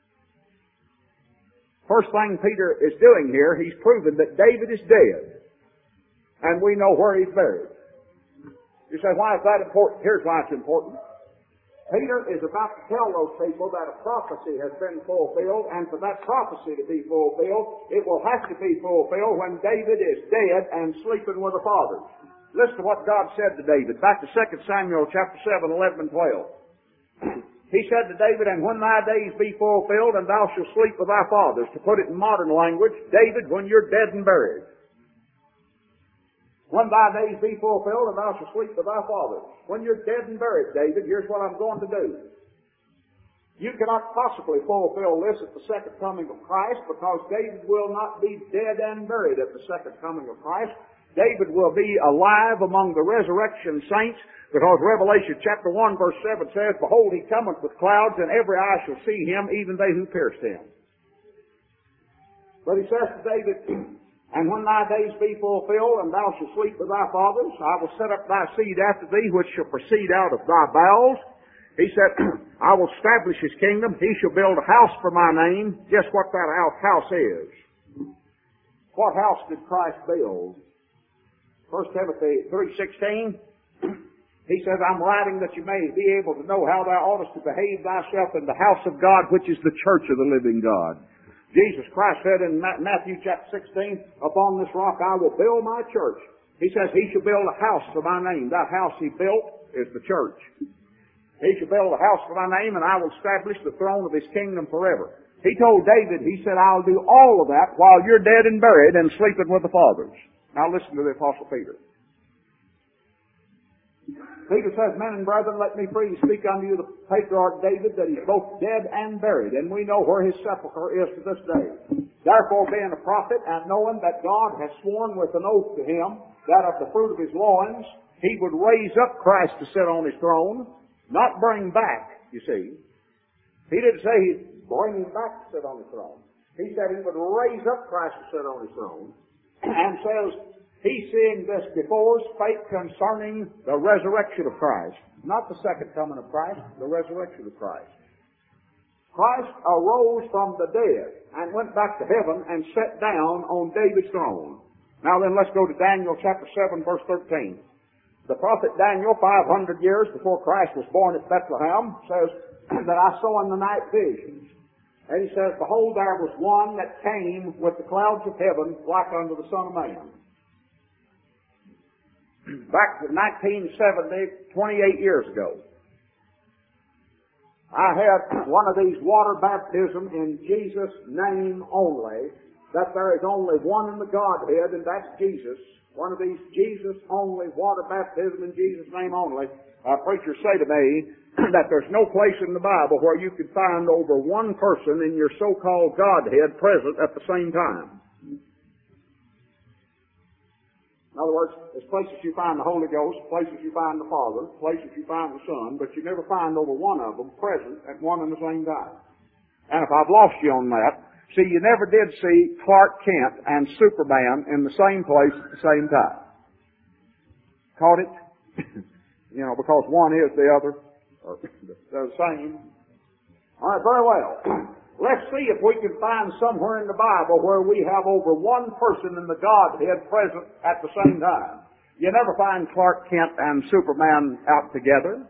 First thing Peter is doing here, he's proven that David is dead. And we know where he's buried. You say, why is that important? Here's why it's important. Peter is about to tell those people that a prophecy has been fulfilled, and for that prophecy to be fulfilled, it will have to be fulfilled when David is dead and sleeping with the fathers. Listen to what God said to David. Back to 2 Samuel chapter 7, 11 and 12. He said to David, and when thy days be fulfilled, and thou shalt sleep with thy fathers. To put it in modern language, David, when you're dead and buried. When thy days be fulfilled, and thou shalt sleep with thy fathers. When you're dead and buried, David, here's what I'm going to do. You cannot possibly fulfill this at the second coming of Christ, because David will not be dead and buried at the second coming of Christ. David will be alive among the resurrection saints, because Revelation chapter 1 verse 7 says, behold, he cometh with clouds, and every eye shall see him, even they who pierced him. But he says to David, and when thy days be fulfilled, and thou shalt sleep with thy fathers, I will set up thy seed after thee, which shall proceed out of thy bowels. He said, I will establish his kingdom. He shall build a house for my name. Guess what that house is? What house did Christ build? 1 Timothy 3:16. He says, I'm writing that you may be able to know how thou oughtest to behave thyself in the house of God, which is the church of the living God. Jesus Christ said in Matthew chapter 16, upon this rock I will build my church. He says, he shall build a house for my name. That house he built is the church. He shall build a house for my name, and I will establish the throne of his kingdom forever. He told David, he said, I'll do all of that while you're dead and buried and sleeping with the fathers. Now listen to the Apostle Peter. Peter says, men and brethren, let me freely speak unto you the patriarch David, that he's both dead and buried, and we know where his sepulchre is to this day. Therefore, being a prophet, and knowing that God has sworn with an oath to him, that of the fruit of his loins, he would raise up Christ to sit on his throne, not bring back, you see. He didn't say he'd bring him back to sit on his throne. He said he would raise up Christ to sit on his throne, and says, he seeing this before spake concerning the resurrection of Christ. Not the second coming of Christ, the resurrection of Christ. Christ arose from the dead and went back to heaven and sat down on David's throne. Now then, let's go to Daniel chapter 7, verse 13. The prophet Daniel, 500 years before Christ was born at Bethlehem, says that I saw in the night visions. And he says, behold, there was one that came with the clouds of heaven like unto the Son of Man. Back to 1970, 28 years ago, I had one of these water baptisms in Jesus' name only, that there is only one in the Godhead, and that's Jesus. One of these Jesus-only water baptism in Jesus' name only. Preachers say to me that there's no place in the Bible where you could find over one person in your so-called Godhead present at the same time. In other words, there's places you find the Holy Ghost, places you find the Father, places you find the Son, but you never find over one of them present at one and the same time. And if I've lost you on that, see, you never did see Clark Kent and Superman in the same place at the same time. Caught it? Because one is the other. Or they're the same. All right, very well. Let's see if we can find somewhere in the Bible where we have over one person in the Godhead present at the same time. You never find Clark Kent and Superman out together.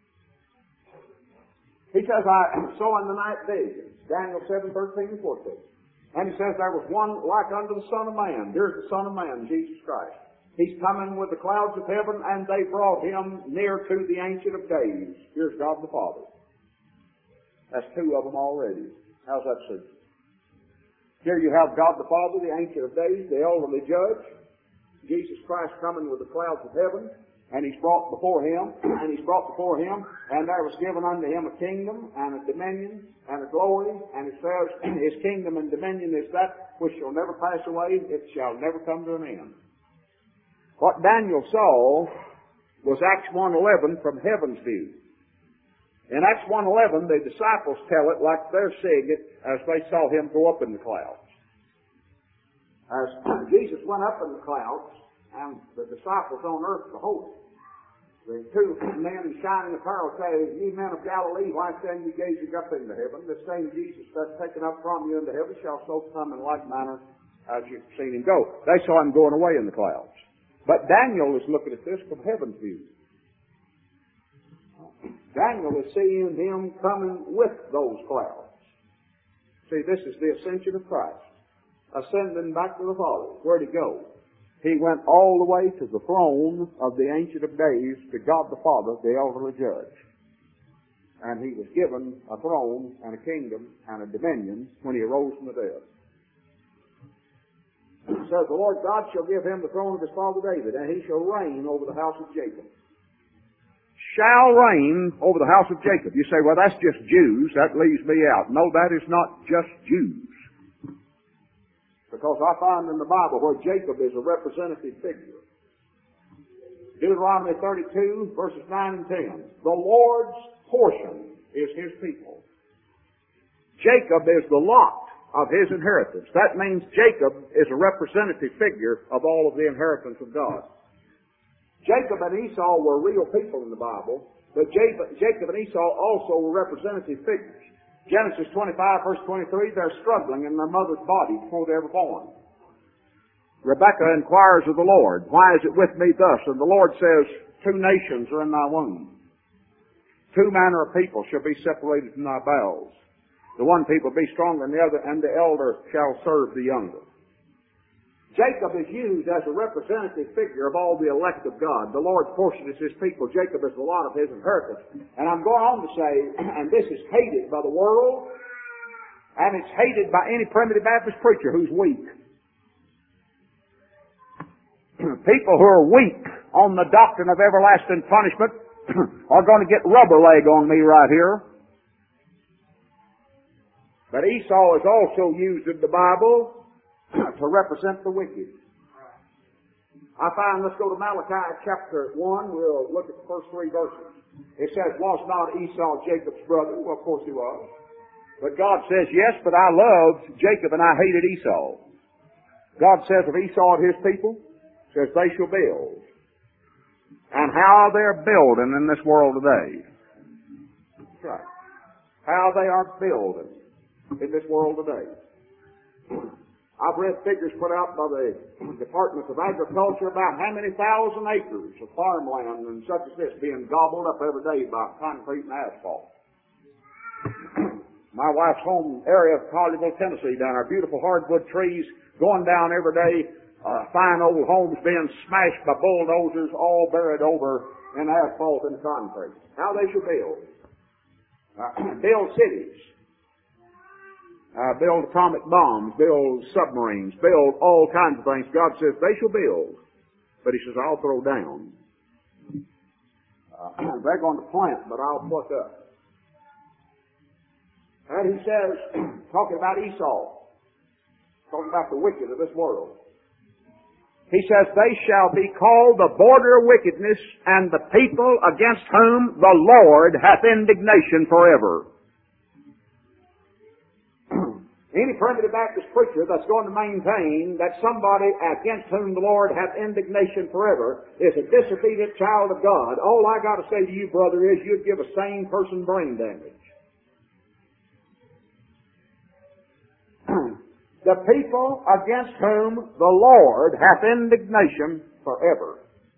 He says, I saw in the night visions, Daniel 7, 13 and 14. And he says, there was one like unto the Son of Man. Here's the Son of Man, Jesus Christ. He's coming with the clouds of heaven, and they brought him near to the Ancient of Days. Here's God the Father. That's two of them already. How's that suit? Here you have God the Father, the Ancient of Days, the elderly judge. Jesus Christ coming with the clouds of heaven, and he's brought before him, and there was given unto him a kingdom, and a dominion, and a glory, and it says, his kingdom and dominion is that which shall never pass away, it shall never come to an end. What Daniel saw was Acts 1:11 from heaven's view. In Acts 1:11, the disciples tell it like they're seeing it as they saw him go up in the clouds. As Jesus went up in the clouds, and the disciples on earth behold him, the two men in shining apparel say, ye men of Galilee, why stand ye gazing up into heaven? The same Jesus that's taken up from you into heaven shall so come in like manner as you've seen him go. They saw him going away in the clouds. But Daniel is looking at this from heaven's view. Daniel is seeing him coming with those clouds. See, this is the ascension of Christ. Ascending back to the Father. Where'd he go? He went all the way to the throne of the Ancient of Days, to God the Father, the elderly judge. And he was given a throne and a kingdom and a dominion when he arose from the dead. It says, the Lord God shall give him the throne of his father David, and he shall reign over the house of Jacob. Shall reign over the house of Jacob. You say, well, that's just Jews. That leaves me out. No, that is not just Jews. Because I find in the Bible where Jacob is a representative figure. Deuteronomy 32, verses 9 and 10. The Lord's portion is his people. Jacob is the lot of his inheritance. That means Jacob is a representative figure of all of the inheritance of God. Jacob and Esau were real people in the Bible, but Jacob and Esau also were representative figures. Genesis 25, verse 23, they're struggling in their mother's body before they're ever born. Rebekah inquires of the Lord, why is it with me thus? And the Lord says 2 nations are in thy womb. 2 manner of people shall be separated from thy bowels. The one people be stronger than the other, and the elder shall serve the younger. Jacob is used as a representative figure of all the elect of God. The Lord's portion is his people. Jacob is a lot of his inheritance. And I'm going on to say, and this is hated by the world, and it's hated by any primitive Baptist preacher who's weak. People who are weak on the doctrine of everlasting punishment are going to get rubber leg on me right here. But Esau is also used in the Bible to represent the wicked. I find, let's go to Malachi chapter 1. We'll look at the first 3 verses. It says, was not Esau Jacob's brother? Well, of course he was. But God says, yes, but I loved Jacob and I hated Esau. God says of Esau and his people, says they shall build. And how they're building in this world today. That's right. How they are building in this world today. I've read figures put out by the Department of Agriculture about how many thousand acres of farmland and such as this being gobbled up every day by concrete and asphalt. My wife's home area of Collierville, Tennessee, down there, beautiful hardwood trees going down every day, fine old homes being smashed by bulldozers, all buried over in asphalt and concrete. How they should build. Build cities. Build atomic bombs, build submarines, build all kinds of things. God says they shall build, but he says I'll throw down. They're going to plant, but I'll pluck up. And he says, talking about Esau, talking about the wicked of this world, he says they shall be called the border of wickedness and the people against whom the Lord hath indignation forever. Any primitive Baptist preacher that's going to maintain that somebody against whom the Lord hath indignation forever is a disobedient child of God, all I got to say to you, brother, is you'd give a sane person brain damage. The people against whom the Lord hath indignation forever.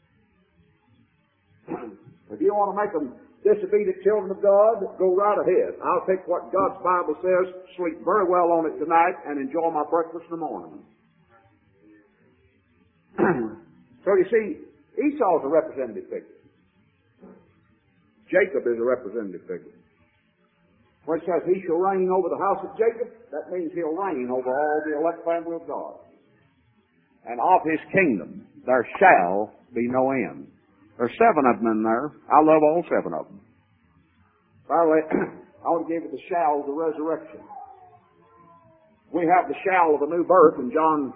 If you want to make them disobedient children of God, go right ahead. I'll take what God's Bible says, sleep very well on it tonight, and enjoy my breakfast in the morning. So you see, Esau's a representative figure. Jacob is a representative figure. When it says he shall reign over the house of Jacob, that means he'll reign over all the elect family of God. And of his kingdom there shall be no end. There's 7 of them in there. I love all 7 of them. By the way, I want to give you the shall of the resurrection. We have the shall of a new birth in John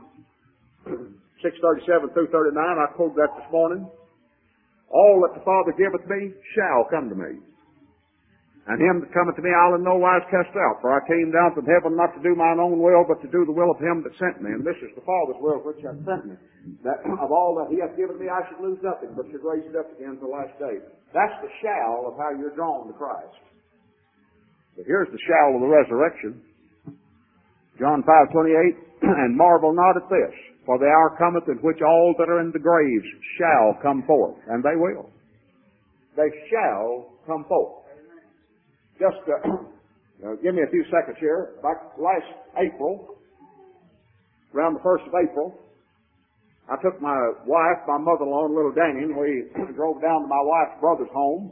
6:37 through 39. I quoted that this morning. All that the Father giveth me shall come to me. And him that cometh to me I'll in no wise cast out. For I came down from heaven not to do mine own will, but to do the will of him that sent me. And this is the Father's will which hath sent me. That of all that he hath given me I should lose nothing, but should raise it up again to the last day. That's the shall of how you're drawn to Christ. But here's the shall of the resurrection. John 5:28, and marvel not at this, for the hour cometh in which all that are in the graves shall come forth. And they will. They shall come forth. Just give me a few seconds here. Back last April, around the 1st of April, I took my wife, my mother-in-law, and little Danny, and we drove down to my wife's brother's home.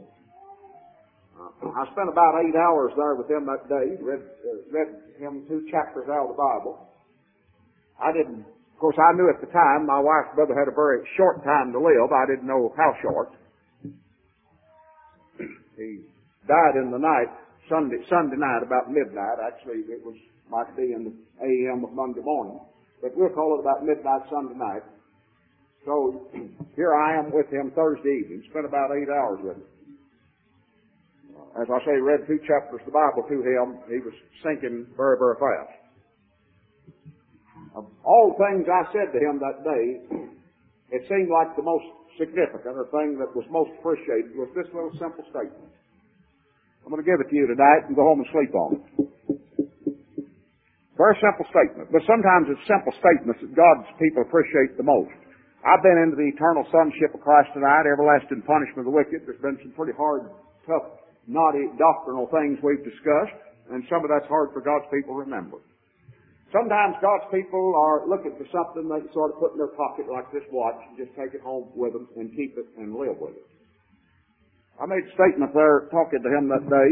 I spent about 8 hours there with him that day, read him 2 chapters out of the Bible. Of course, I knew at the time my wife's brother had a very short time to live. I didn't know how short. He died in the night, Sunday night, about midnight. Actually, it might be in the a.m. of Monday morning. But we'll call it about midnight Sunday night. So here I am with him Thursday evening. Spent about 8 hours with him. As I say, read 2 chapters of the Bible to him. He was sinking very, very fast. Of all things I said to him that day, it seemed like the most significant, or thing that was most appreciated, was this little simple statement. I'm going to give it to you tonight and go home and sleep on it. Very simple statement. But sometimes it's simple statements that God's people appreciate the most. I've been into the eternal sonship of Christ tonight, everlasting punishment of the wicked. There's been some pretty hard, tough, knotty doctrinal things we've discussed, and some of that's hard for God's people to remember. Sometimes God's people are looking for something they can sort of put in their pocket like this watch and just take it home with them and keep it and live with it. I made a statement there talking to him that day.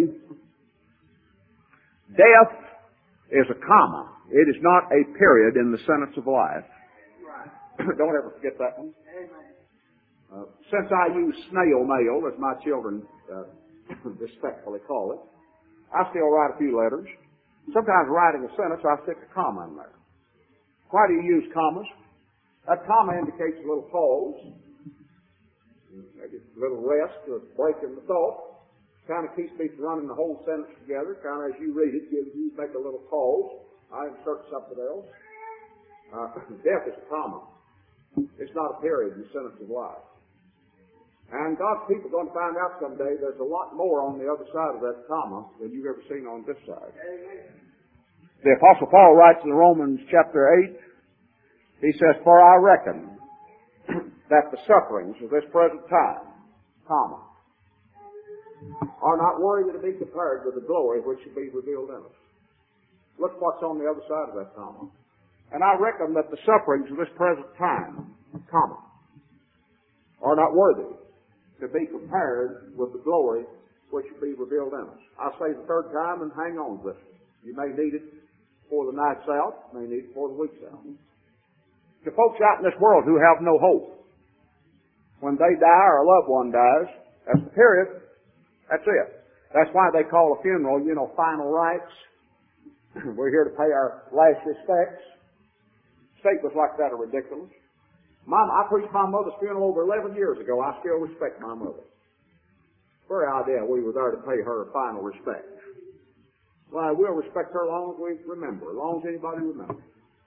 Death is a comma. It is not a period in the sentence of life. Don't ever forget that one. Since I use snail mail, as my children respectfully call it, I still write a few letters. Sometimes writing a sentence, I stick a comma in there. Why do you use commas? That comma indicates a little pause, maybe a little rest, a break in the thought. Kind of keeps me from running the whole sentence together. Kind of as you read it, you make a little pause. I insert something else. Death is a comma. It's not a period in the sentence of life. And God's people are going to find out someday there's a lot more on the other side of that comma than you've ever seen on this side. The Apostle Paul writes in Romans chapter 8, he says, "For I reckon that the sufferings of this present time, comma, are not worthy to be compared with the glory which shall be revealed in us." Look what's on the other side of that comma. "And I reckon that the sufferings of this present time, comma, are not worthy to be compared with the glory which shall be revealed in us." I'll say the third time and hang on to this. You may need it before the night's out, you may need it before the week's out. The folks out in this world who have no hope, when they die or a loved one dies, that's the period. That's it. That's why they call a funeral, final rites. We're here to pay our last respects. Statements like that are ridiculous. I preached my mother's funeral over 11 years ago. I still respect my mother. Very idea we were there to pay her final respect. Well, we'll respect her as long as we remember, as long as anybody remembers.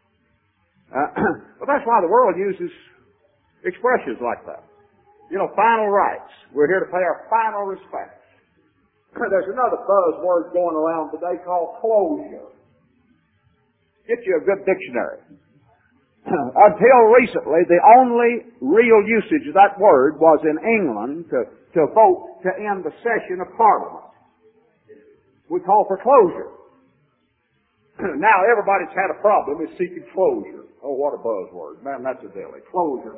But that's why the world uses expressions like that. Final rites. We're here to pay our final respects. There's another buzzword going around today called closure. Get you a good dictionary. Until recently, the only real usage of that word was in England to vote to end the session of Parliament. We call for closure. Now everybody's had a problem is seeking closure. Oh, what a buzzword. Man, that's a dilly. Closure.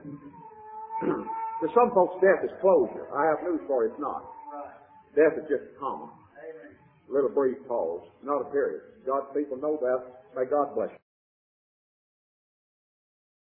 To some folks, death is closure. I have news for you, it's not. Death is just a comma. A little brief pause, not a period. God's people know that. May God bless you.